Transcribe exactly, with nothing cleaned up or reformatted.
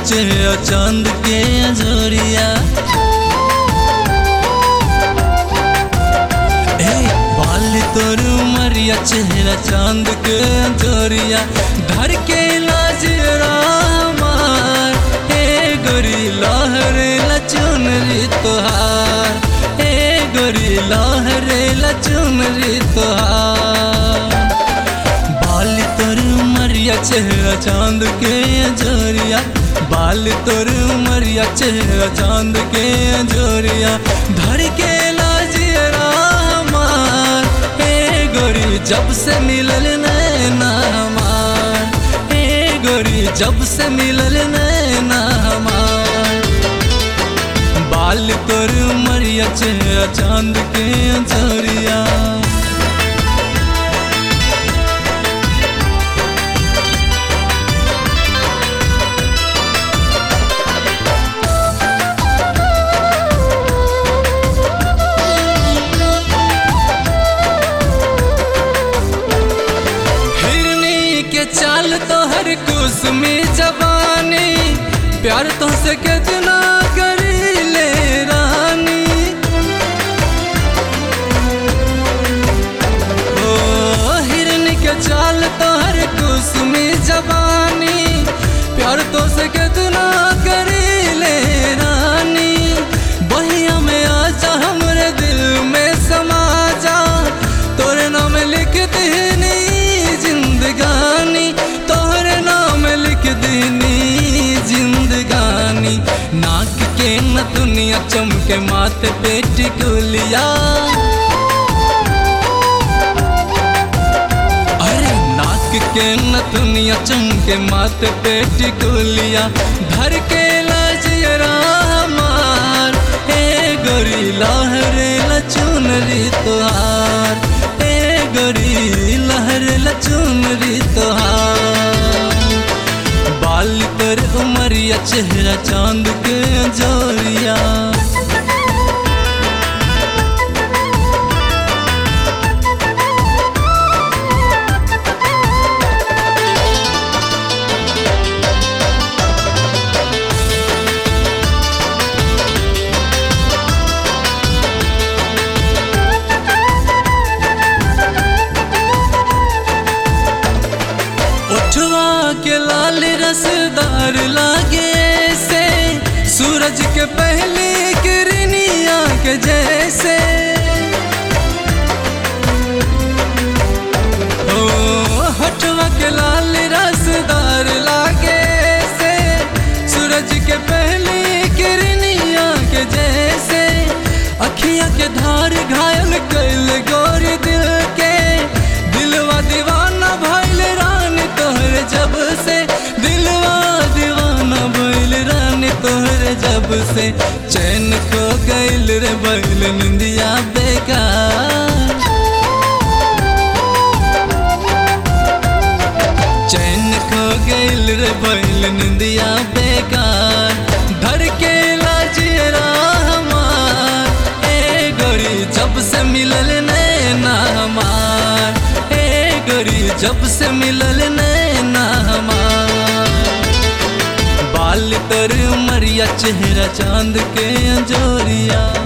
चेहरा चांद के अंजोरिया। बाल तोर उमरिया चेहरा चांद के अंजोरिया। धर के लाजरा हमार हे गोरी लहरे लचुनरी तोहार, हे गोरी लहरे लचुनरी तोहार। बाल तोर उमरिया चेहरा चांद के अंजोरिया। बाल तोर उमरिया चेहरा चांद के अंजोरिया। धर के लाजरा हमार हे गोरी जब से मिलल नैना हमार, हे गोरी जब से मिलल नैना हमार। बाल तोर उमरिया चेहरा चांद के अंजोरिया। चाल तो हर कुसमी जवानी, प्यार तो से कितना करी ले रानी। ओ हिरन के चाल तो हर कुसमी जवानी, प्यार तो से कितना करी ले रानी। बहिया में आजा हमरे दिल में समा जा, तोरे नाम लिख दीनी जिंदगानी, तोहरे नाम लिख दीनी जिंदगानी। नाक के न दुनिया चमके माथे पे टिकुलिया। अरे नाक के न दुनिया चमके माथे पे टिकुलिया। धर के लाजरा हमार हे गोरी लहरे लचुनरी तोहार, हे गोरी लहरे लचुनरी तोहार। बाल पर उमरिया चेहरा चांद के अंजोरिया। उठवा के लाल रसदार लागे से, सूरज के पहले किरनिया के जैसे। ओ होठवा के लाल रसदार लागे से, सूरज के पहले किरनिया के जैसे। अखिया के धार घायल कैल गोरी दिल के, दिलवा दीवाना भइल रानी तोहरे जब से, दिलवा दीवाना भइल रानी तोहरे जब से। चैन खो गइल रे भइल निंदिया बेकार, चैन खो गइल रे भइल निंदिया बेकार। धर के लाजरा हमार हे गोरी जब से मिलल नैना हमार, हे गोरी जब से मिलल नैना हमार। बाल तोर उमरिया चेहरा चांद के अंजोरिया।